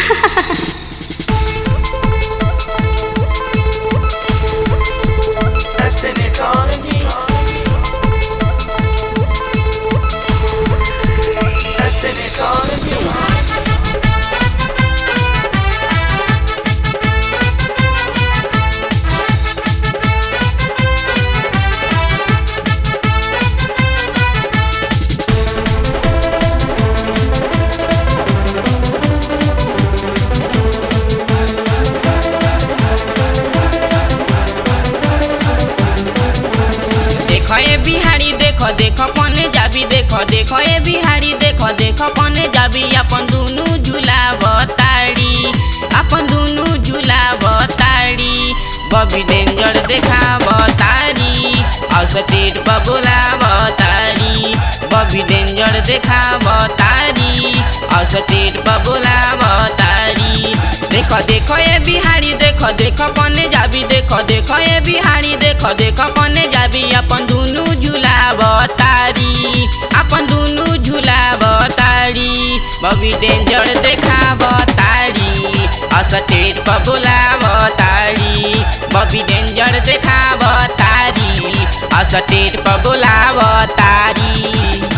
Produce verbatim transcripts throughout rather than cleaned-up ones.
बिहारी देखो देखो कौने जाबी देखो देखो ए बिहारी देखो देखो कौने जाबी अपन दुनु झूला बताड़ी अपन दुनु झूला बताड़ी बबी डेंजर देखा बताड़ी और स्टेट पर बोला बताड़ी बबी डेंजर देखा बताड़ी और स्टेट पर बोला बताड़ी देखो देखो ए बिहारी देखो देखो कौने जाबी देखो देखो ए बिहारी देखो देखो कौने जाबी अपन दुनु झूला बताड़ी अपन दुनु झूला बताड़ी बबी डेंजर देखा बताड़ी और स्टेट पर बोला बताड़ी बबी डेंजर देखा बताड़ी और स्टेट पर बोला बताड़ी।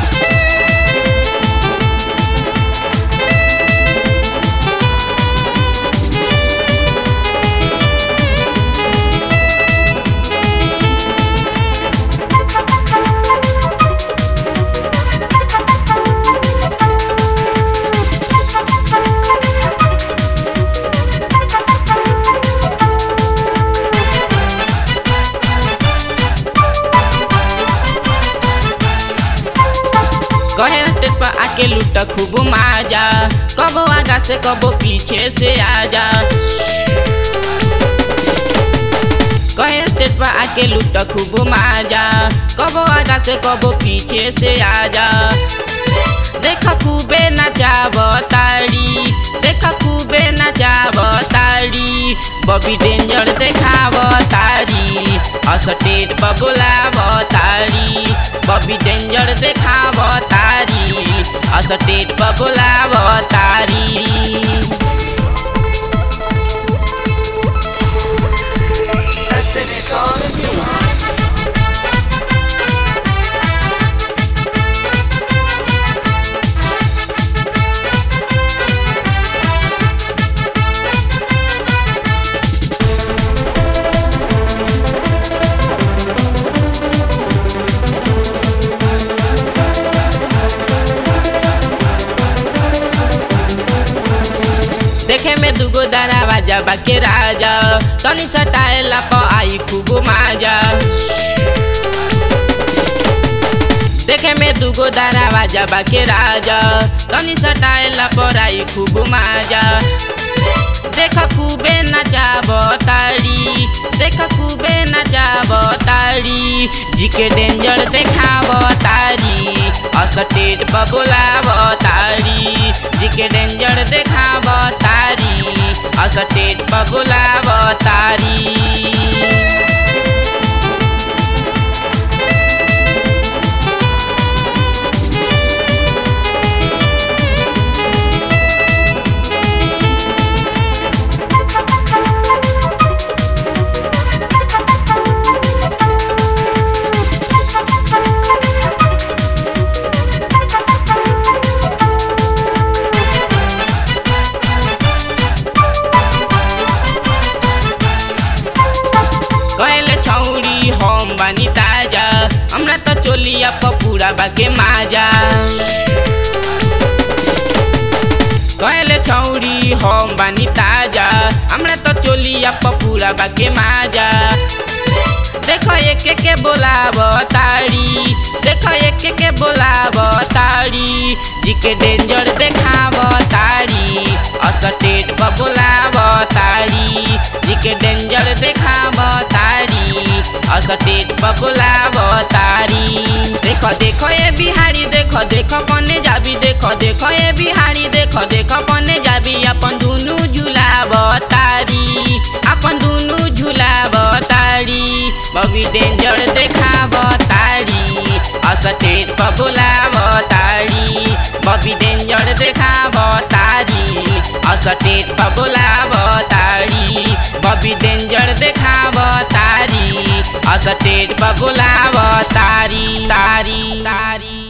कहे स्टेज पर आके लूट खूब माजा कबो आगा से कबो पीछे से आजा कहे स्टेज पर आके लूट खूब माजा कबो आगा से कबो पीछे से आजा देखा खूबे नचा बताड़ी देखा खूबे नचा बताड़ी बबी डेंजर देखा बताड़ी और स्टेज पर बोला बताड़ी बबी डेंजर देखा बताड़ी और स्टेज पर बोला बताड़ी। देखे में दुगो दरवाजा बाके राजा तनी सटाएला प आई खूब माजा देखे में दुगो दरवाजा बाके राजा तनी सटाएला पर आई खूब माजा देखा खूबे नचा बताड़ी देखा खूबे नचा बताड़ी जीके डेंजर देखा बताड़ी और स्टेज पर बोला बताड़ी जीके डेंजर देखा बताड़ी और स्टेज पर बोला बताड़ी। हमरा तो चोलिया पूरा बाके माजा कहले छौरी हम बानी ताजा हमरा तो चोलिया पूरा बाके माजा देखो एक के बोला बताड़ी देखो एक के बोला बताड़ी जीके डेंजर देखा बताड़ी और स्टेज पर बोला बताड़ी जीके डेंजर देखा बताड़ी और स्टेज पर बोला बताड़ी। देखो देखो ये बिहारी देखो देखो कौने जाबी देखो देखो ये बिहारी देखो देखो कौने जाबी अपन दुनु झूला बताड़ी अपन दुनु झूला बताड़ी बबी डेंजर देखा बताड़ी और स्टेज पर बोला बताड़ी बबी डेंजर देखा बताड़ी और स्टेज पर बुलाव तारी बबी डेंजर देखाव तारी स्टेज पर बुलाव तारी तारी तारी